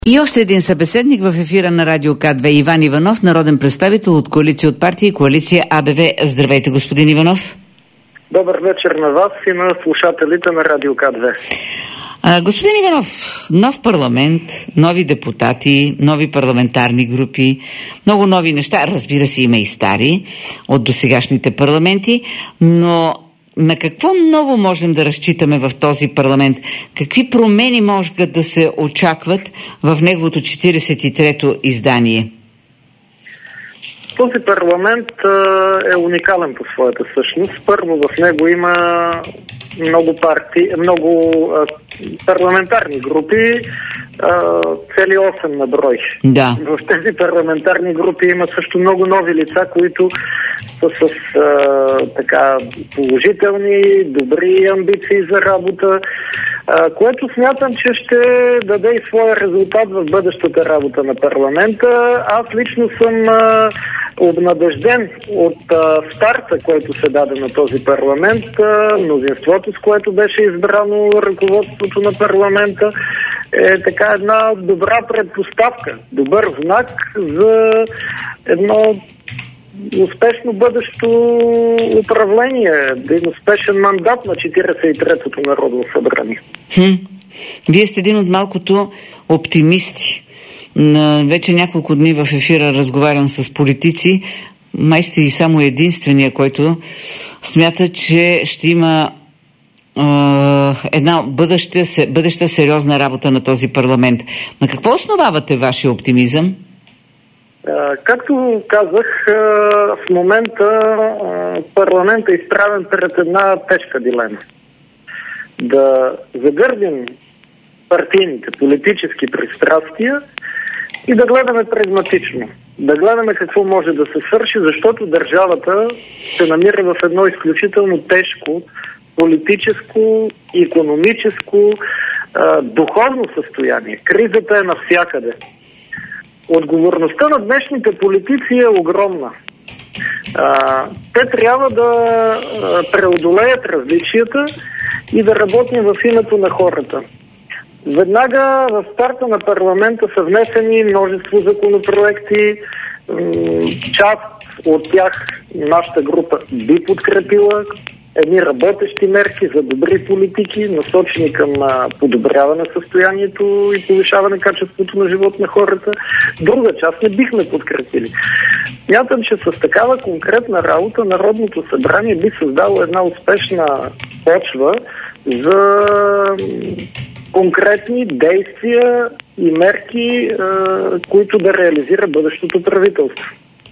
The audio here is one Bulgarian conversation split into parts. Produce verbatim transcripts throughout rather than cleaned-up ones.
И още един събеседник в ефира на Радио К две, Иван Иванов, народен представител от Коалиция от партии и Коалиция А Б В. Здравейте, господин Иванов. Добър вечер на вас и на слушателите на Радио К две. А, господин Иванов, нов парламент, нови депутати, нови парламентарни групи, много нови неща, разбира се, има и стари от досегашните парламенти, но на какво ново можем да разчитаме в този парламент? Какви промени могат да се очакват в неговото четиридесет и трето издание? Този парламент е уникален по своята същност. Първо, в него има много партии, много а, парламентарни групи, а, цели осем на брой. Да. В тези парламентарни групи има също много нови лица, които са с а, така положителни, добри амбиции за работа, а, което смятам, че ще даде и своя резултат в бъдещата работа на парламента. Аз лично съм а, обнадежден от а, старта, който се даде на този парламент, а, мнозинството, с което беше избрано ръководството на парламента, е така една добра предпоставка, добър знак за едно успешно бъдещо управление, един успешен мандат на четиридесет и третото Народно събрание. Хм. Вие сте един от малкото оптимисти. На вече няколко дни в ефира разговарям с политици. Май сте и само единствения, който смята, че ще има е, една бъдеща, бъдеща сериозна работа на този парламент. На какво основавате вашия оптимизъм? Както казах, в момента парламентът е изправен пред една тежка дилема. Да загърбим партийните, политически пристрастия и да гледаме прагматично. Да гледаме какво може да се свърши, защото държавата се намира в едно изключително тежко политическо, икономическо, духовно състояние. Кризата е навсякъде. Отговорността на днешните политици е огромна. А, те трябва да преодолеят различията и да работим в името на хората. Веднага в старта на парламента са внесени множество законопроекти. Част от тях нашата група би подкрепила. Едни работещи мерки за добри политики, насочени към подобряване състоянието и повишаване качеството на живот на хората. Друга част не бихме подкрепили. Смятам, че с такава конкретна работа Народното събрание би създало една успешна почва за конкретни действия и мерки, които да реализира бъдещото правителство.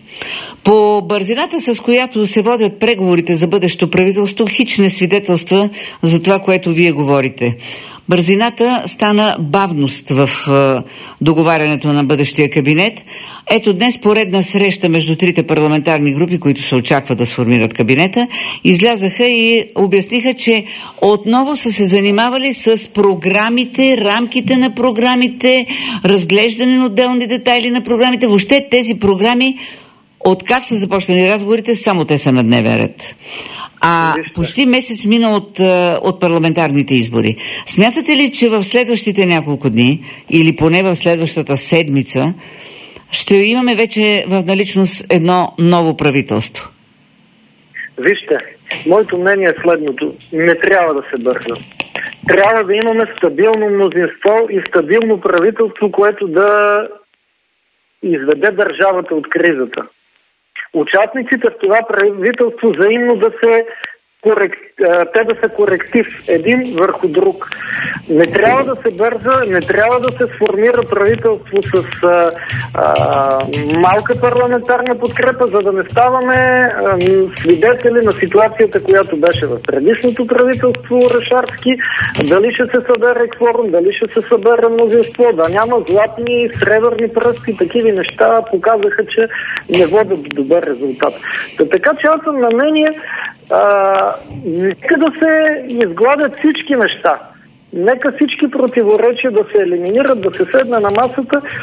По бързината, с която се водят преговорите за бъдещото правителство, хич не свидетелства за това, което вие говорите. Бързината стана бавност в е, договарянето на бъдещия кабинет. Ето днес поредна среща между трите парламентарни групи, които се очаква да сформират кабинета, излязаха и обясниха, че отново са се занимавали с програмите, рамките на програмите, разглеждане на отделни детайли на програмите. Въобще тези програми, от как са започнали разговорите, само те са на дневен ред. А почти месец мина от, от парламентарните избори. Смятате ли, че в следващите няколко дни, или поне в следващата седмица, ще имаме вече в наличност едно ново правителство? Вижте, моето мнение е следното. Не трябва да се бърза. Трябва да имаме стабилно мнозинство и стабилно правителство, което да изведе държавата от кризата. Участниците в това правителство взаимно да се корек... те да са коректив един върху друг. Не трябва да се бърза, не трябва да се сформира правителство с а, а, малка парламентарна подкрепа, за да не ставаме а, свидетели на ситуацията, която беше в предишното правителство Орешарски. Дали ще се събере кворум, дали ще се събере мнозинство, да няма златни, сребърни пръсти, такива неща показаха, че не водят до добър резултат. Та, така че аз съм на мнение, а, нека да се изгладят всички неща. Нека всички противоречия да се елиминират, да се седне на масата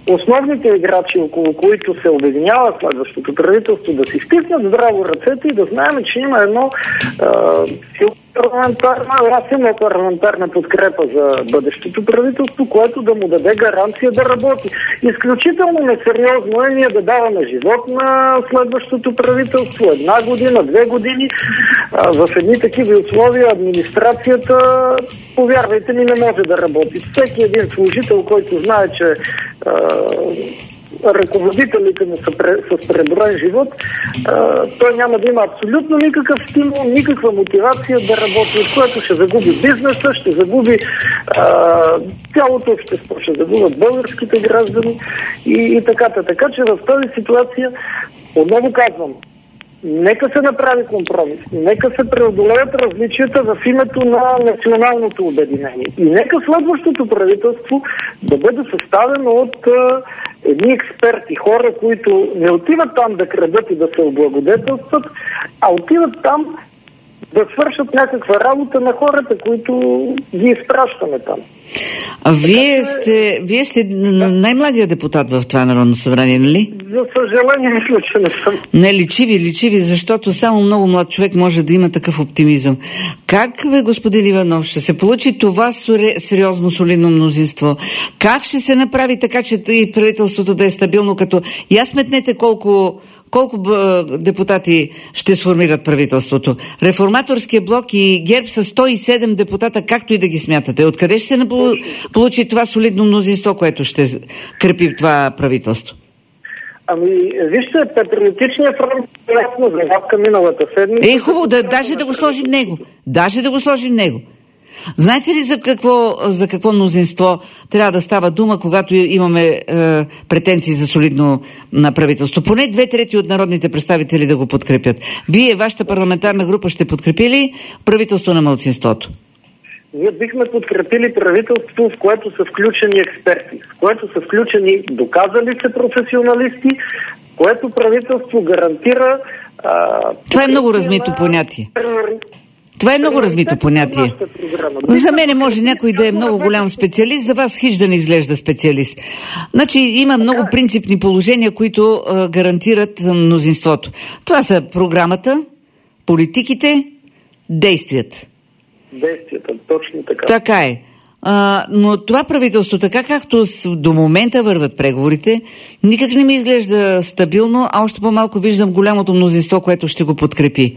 основните играчи, около които се обединява следващото правителство, да си стиснат здраво ръцете и да знаем, че има едно силно парламентарна, аз има парламентарна подкрепа за бъдещото правителство, което да му даде гаранция да работи. Изключително несериозно е ние да даваме живот на следващото правителство. Една година, две години. А, в едни такива условия администрацията, повярвайте ми, не може да работи. Всеки един служител, който знае, че а, ръководителите му са с преброен живот, а, той няма да има абсолютно никакъв стимул, никаква мотивация да работи, от което ще загуби бизнеса, ще загуби а, цялото общество, ще загубят българските граждани и, и така. Така че в тази ситуация, отново казвам, нека се направи компромис, нека се преодолеят различията в името на националното обединение и нека следващото правителство да бъде съставено от а, едни експерти, хора, които не отиват там да крадат и да се облагодетелстват, а отиват там да свършат някаква работа на хората, които ги изпращаме там. А вие сте, вие сте най-младият депутат в това Народно събрание, нали? За съжаление, мисля, че не съм. Не, личи ви, личи ви, защото само много млад човек може да има такъв оптимизъм. Как, бе, господин Иванов, ще се получи това сериозно солидно мнозинство? Как ще се направи така, че и правителството да е стабилно, като я сметнете колко Колко депутати ще сформират правителството? Реформаторския блок и ГЕРБ са сто и седем депутата, както и да ги смятате. Откъде ще се получи това солидно мнозинство, което ще крепи това правителство? Ами, вижте, Патриотичният фронт е ясно заявка миналата седмица. Е, хубаво, да, даже да го сложим него. Даже да го сложим него. Знаете ли за какво, за какво мнозинство трябва да става дума, когато имаме е, претенции за солидно на правителство? Поне две трети от народните представители да го подкрепят. Вие, вашата парламентарна група, ще подкрепи ли правителство на малцинството? Ние бихме подкрепили правителство, в което са включени експерти, в което са включени доказали се професионалисти, което правителство гарантира... А, Това е много размито понятие. Това е много размито понятие. За мен може някой да е много голям специалист, за вас хич да не изглежда специалист. Значи има много принципни положения, които а, гарантират мнозинството. Това са програмата, политиките, действията. Действията, точно така. Така е. А, но това правителство, така както до момента върват преговорите, никак не ми изглежда стабилно, а още по-малко виждам голямото мнозинство, което ще го подкрепи.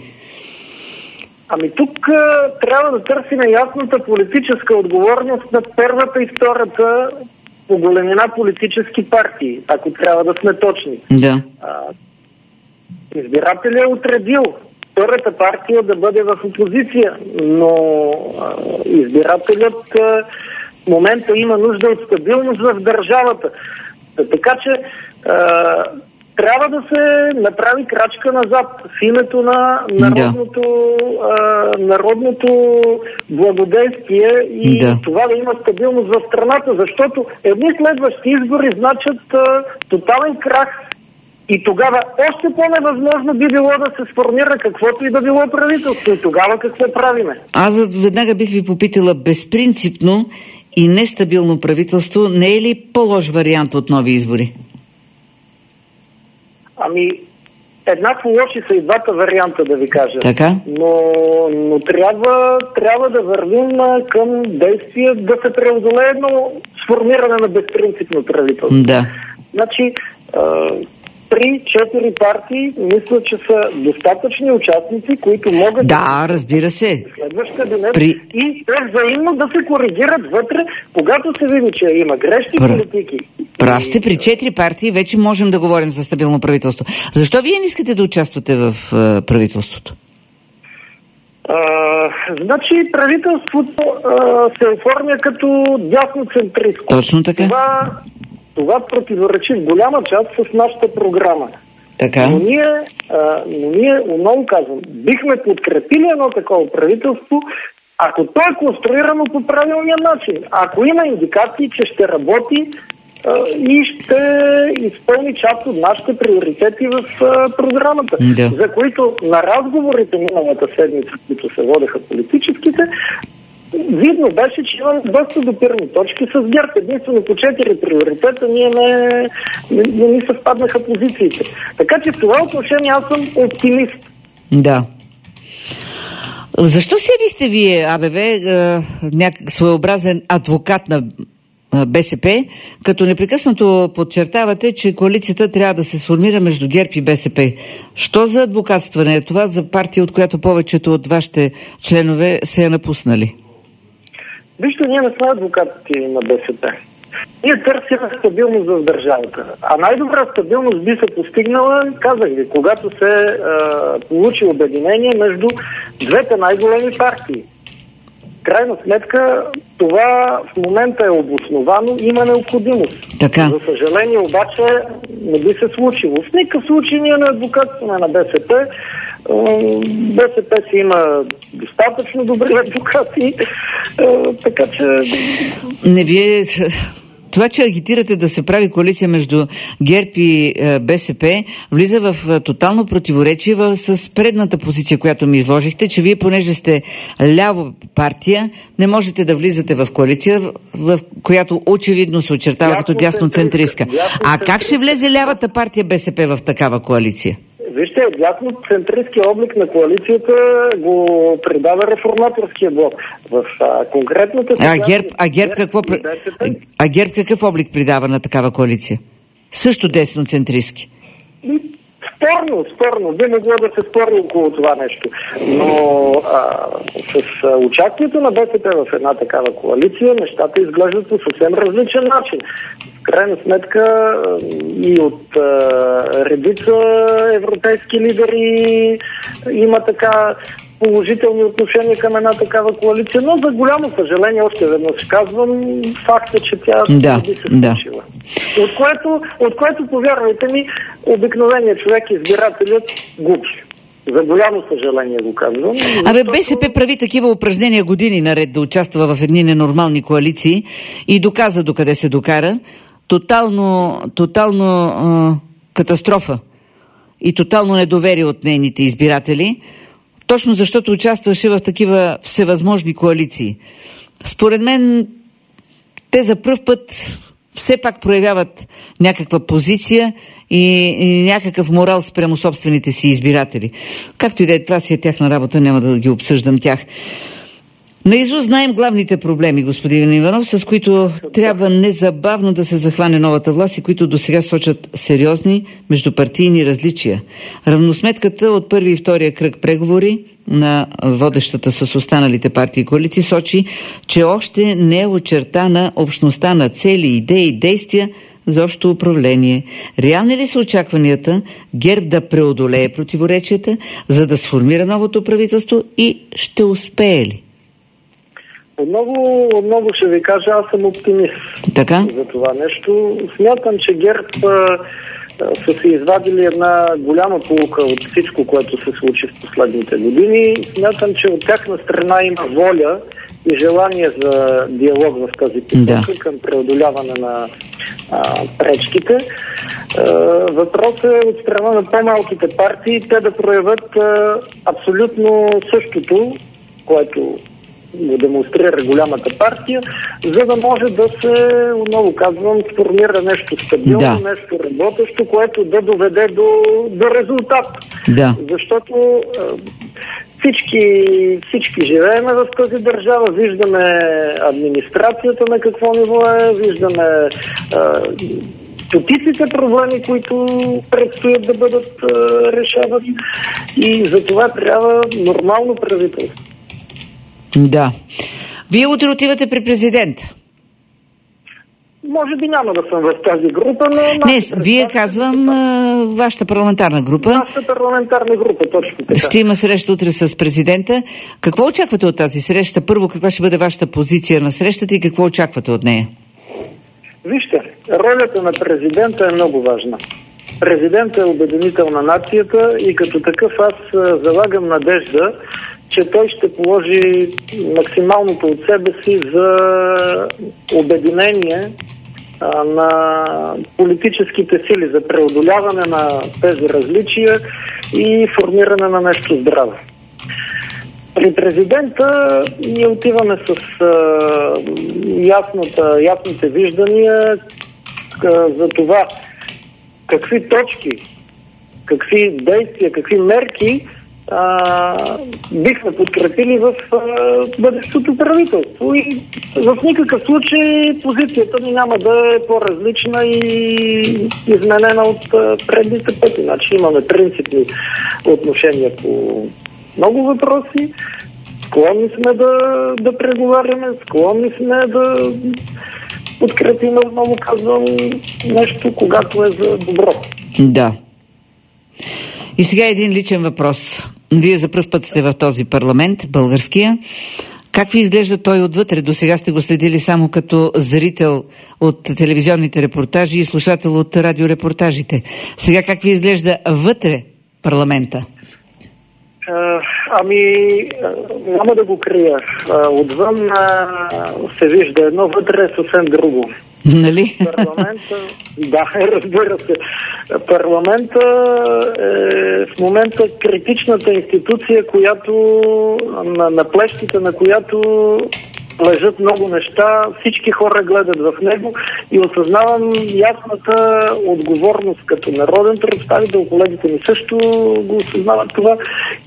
Ами тук а, трябва да търсим ясната политическа отговорност на първата и втората по големина политически партии, ако трябва да сме точни. Да. А, избирателят е отредил втората партия да бъде в опозиция, но а, избирателят а, в момента има нужда от стабилност в държавата. Така че а, трябва да се направи крачка назад в името на народното, да. а, народното благодействие и да. Това да има стабилност в страната, защото едни следващи избори значат а, тотален крах и тогава още по-невъзможно би било да се сформира каквото и да било правителство. И тогава какво правиме? Аз веднага бих ви попитала, безпринципно и нестабилно правителство не е ли по-лош вариант от нови избори? Ами, еднакво лоши са и двата варианта, да ви кажа. Така? Но, но трябва, трябва да вървим към действие да се преодолее едно сформиране на безпринципно правителство. Да. Значи, три-четири партии, мисля, че са достатъчни участници, които могат да, разбира се. следващ кабинет При... и те взаимно да се коригират вътре, когато се види, че има грешни Пр... политики. Прав сте, при четири партии вече можем да говорим за стабилно правителство. Защо вие не искате да участвате в а, правителството? А, значи правителството а, се оформя като дясноцентристко. Точно така. Това, това противоречи в голяма част с нашата програма. Така. Но ние, а, но ние, отново казвам, бихме подкрепили едно такова правителство, ако то е конструирано по правилния начин. Ако има индикации, че ще работи а, и ще изпълни част от нашите приоритети в а, програмата, да. За които на разговорите миналата седмица, които се водеха политическите, видно беше, че имаме доста допирни точки с ГЕРБ. Единствено по четири приоритета ние не, не, не ни съвпаднаха позициите. Така че в това отношение аз съм оптимист. Да. Защо се явихте вие, АБВ, някак своеобразен адвокат на БСП, като непрекъснато подчертавате, че коалицията трябва да се сформира между ГЕРБ и БСП? Що за адвокатстване е това за партия, от която повечето от вашите членове се е напуснали? Вижте, ние не сме адвокати на БСП. Ние търсим стабилност в държавата. А най-добра стабилност би се постигнала, казах ви, когато се а, получи обединение между двете най-големи партии. Крайна сметка, това в момента е обосновано, има необходимост. Така. За съжаление обаче не би се случило. В никакъв случай ние не адвокатстваме на БСП. БСП си има достатъчно добри адвокати, така че... Не, вие... Това, че агитирате да се прави коалиция между ГЕРБ и е, БСП, влиза в е, тотално противоречие в, с предната позиция, която ми изложихте, че вие, понеже сте лява партия, не можете да влизате в коалиция, в, в която очевидно се очертава като дясноцентристка. А как ще влезе лявата партия БСП в такава коалиция? Вижте, дясноцентристския облик на коалицията го придава реформаторския блок. В а, конкретната... А ГЕРБ, а, ГЕРБ какво, а ГЕРБ какъв облик придава на такава коалиция? Също десноцентристки. Спорно, спорно. Би могло да се спори около това нещо. Но а, с а, участието на БСП в една такава коалиция, нещата изглеждат по съвсем различен начин. В крайна сметка и от а, редица европейски лидери има така положителни отношения към една такава коалиция, но за голямо съжаление, още веднъж казвам, факт е, че тя да, би се да. случила. От което, от което, повярвайте ми, обикновеният човек, избирателят, губи. За голямо съжаление го казвам. Защото... Абе, БСП прави такива упражнения години наред да участва в едни ненормални коалиции и доказа докъде се докара. Тотално, тотално а, катастрофа и тотално недоверие от нейните избиратели, точно защото участваше в такива всевъзможни коалиции. Според мен, те за пръв път все пак проявяват някаква позиция и, и някакъв морал спрямо собствените си избиратели. Както и да е, това си е тяхна работа, няма да ги обсъждам тях. Наизуст знаем главните проблеми, господин Иванов, с които трябва незабавно да се захване новата власт и които досега сочат сериозни междупартийни различия. Равносметката от първи и втория кръг преговори на водещата с останалите партии и коалиции сочи, че още не е очертана общността на цели, идеи и действия за общо управление. Реални ли са очакванията ГЕРБ да преодолее противоречията, за да сформира новото правителство и ще успее ли? Отново, отново ще ви кажа, аз съм оптимист така? За това нещо. Смятам, че ГЕРБ а, а, са се извадили една голяма поука от всичко, което се случи в последните години. Смятам, че от тяхна страна има воля и желание за диалог в тази посока да. Към преодоляване на а, пречките. А, въпросът е от страна на по-малките партии те да проявят а, абсолютно същото, което го демонстрира голямата партия, за да може да се, отново казвам, сформира нещо стабилно, да. Нещо работещо, което да доведе до, до резултат. Да. Защото е, всички, всички живеем в тази държава, виждаме администрацията на какво ниво е, виждаме е, стотиците проблеми, които предстоят да бъдат е, решавани и за това трябва нормално правителство. Да. Вие утре отивате при президента. Може би няма да съм в тази група, но... Не, вие казвам а, вашата парламентарна група. Вашата парламентарна група, точно така. Ще има среща утре с президента. Какво очаквате от тази среща? Първо, каква ще бъде вашата позиция на срещата и какво очаквате от нея? Вижте, ролята на президента е много важна. Президентът е обединител на нацията и като такъв аз залагам надежда, че той ще положи максималното от себе си за обединение а, на политическите сили, за преодоляване на тези различия и формиране на нещо здраво. При президента ние отиваме с а, ясната, ясните виждания а, за това какви точки, какви действия, какви мерки а, бихме подкрепили в а, бъдещото правителство. И в никакъв случай позицията ни няма да е по-различна и изменена от а, предните пъти. Значи имаме принципни отношения по много въпроси. Склонни сме да, да преговаряме, склонни сме да подкрепим, отново казвам, нещо, когато е за добро. Да. И сега един личен въпрос. Вие за пръв път сте в този парламент, българския. Как ви изглежда той отвътре? До сега сте го следили само като зрител от телевизионните репортажи и слушател от радиорепортажите. Сега как ви изглежда вътре парламента? Uh, ами, няма да го крия. Uh, отвън uh, се вижда едно, вътре е съвсем друго. Нали? Парламента, да, разбира се. Парламента е в момента критичната институция, която на, на плещите, на която лежат много неща, всички хора гледат в него и осъзнавам ясната отговорност като народен представител, колегите ми също го осъзнават това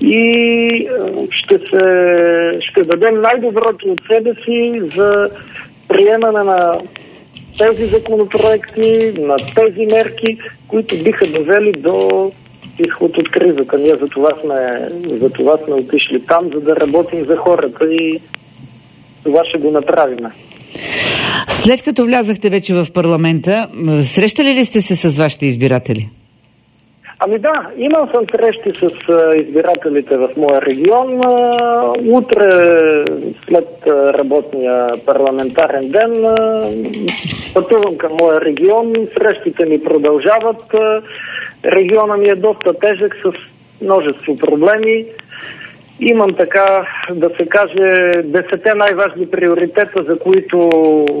и ще, се, ще дадем най-доброто от себе си за приемане на тези законопроекти, на тези мерки, които биха довели до изход от кризата. Ние за това сме, за това сме отишли там, за да работим за хората и това ще го направим. След като влязахте вече в парламента, срещали ли сте се с вашите избиратели? Ами да, имал съм срещи с избирателите в моя регион. Утре, след работния парламентарен ден, пътувам към моя регион. Срещите ми продължават. Региона ми е доста тежък с множество проблеми. Имам така, да се каже, десете най-важни приоритета, за които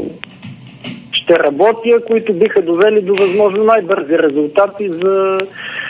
ще работя, които биха довели до възможно най-бързи резултати за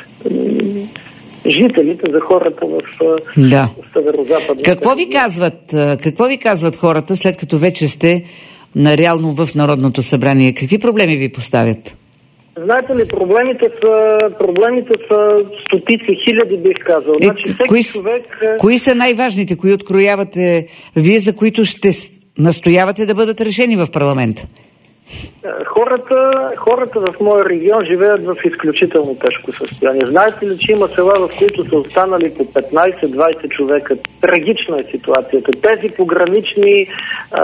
жителите, за хората в да. Северо-западната. Какво ви казват, какво ви казват хората, след като вече сте на реално в Народното събрание? Какви проблеми ви поставят? Знаете ли, проблемите са, проблемите са стотици, хиляди, бих казал. Е, значи, всеки кои, човек... кои са най-важните, кои откроявате вие, за които ще настоявате да бъдат решени в парламента? Хората, хората в моя регион живеят в изключително тежко състояние. Знаете ли, че има села, в които са останали по петнайсет-двайсет човека? Трагична е ситуацията. Тези погранични а,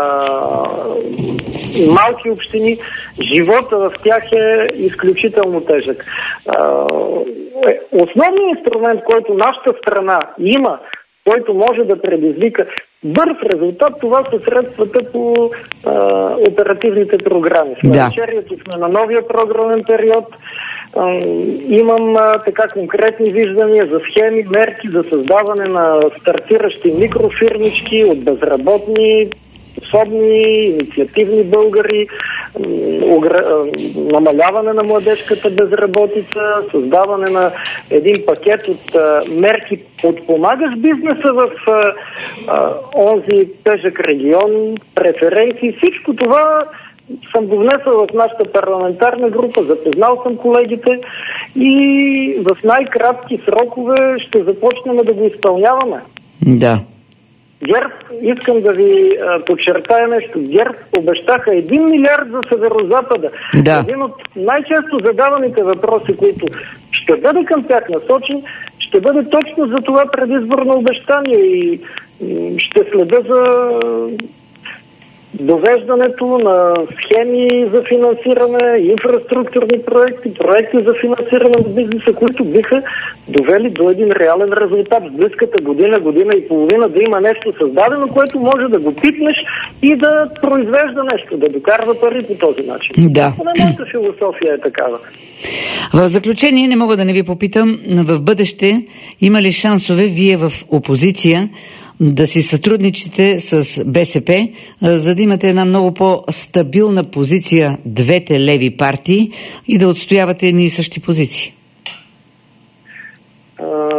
малки общини, живота в тях е изключително тежък. А, основният инструмент, който нашата страна има, който може да предизвика бърз резултат, това са средствата по а, оперативните програми. В навечерието сме на новия програмен период. А, имам а, така конкретни виждания за схеми, мерки за създаване на стартиращи микрофирмички от безработни, способни, инициативни българи, намаляване на младежката безработица, създаване на един пакет от а, мерки, подпомагаш бизнеса в а, а, онзи тежък регион, преференции. Всичко това съм го внесъл в нашата парламентарна група, запознал съм колегите и в най-кратки срокове ще започнем да го изпълняваме. Да. ГЕРБ, искам да ви а, подчертая нещо, ГЕРБ обещаха един милиард за Северозапада. Да. Един от най-често задаваните въпроси, които ще бъде към тях насочен, ще бъде точно за това предизборно обещание и, и ще следа за довеждането на схеми за финансиране, инфраструктурни проекти, проекти за финансиране на бизнеса, които биха довели до един реален резултат в близката година, година и половина, да има нещо създадено, което може да го пипнеш и да произвежда нещо, да докарва пари по този начин. Да. Моята философия е такава. В заключение не мога да не ви попитам, в бъдеще има ли шансове вие в опозиция да си сътрудничите с БСП, за да имате една много по-стабилна позиция, двете леви партии, и да отстоявате едни и същи позиции? Uh...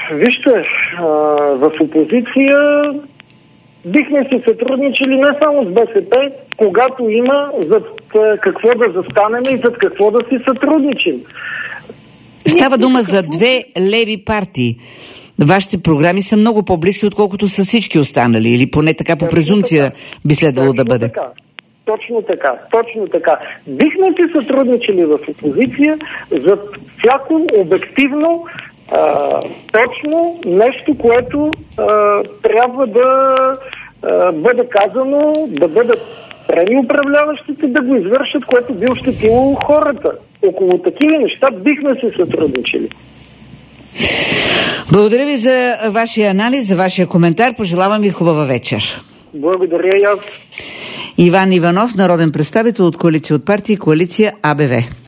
вижте, а, в опозиция бихме си сътрудничили не само с БСП, когато има за какво да застанем и за какво да си сътрудничим. Става дума за две леви партии. Вашите програми са много по-близки, отколкото са всички останали, или поне така по презумпция би следвало да бъде. Така. Точно така, точно така. Бихме си сътрудничили в опозиция за всяко обективно, а, точно нещо, което а, трябва да а, бъде казано, да бъдат преми управляващите, да го извършат, което би ощетило хората. Около такива неща бихме си сътрудничили. Благодаря ви за вашия анализ, за вашия коментар. Пожелавам ви хубава вечер. Благодаря и аз. Иван Иванов, народен представител от Коалиция от партии, Коалиция А Б В.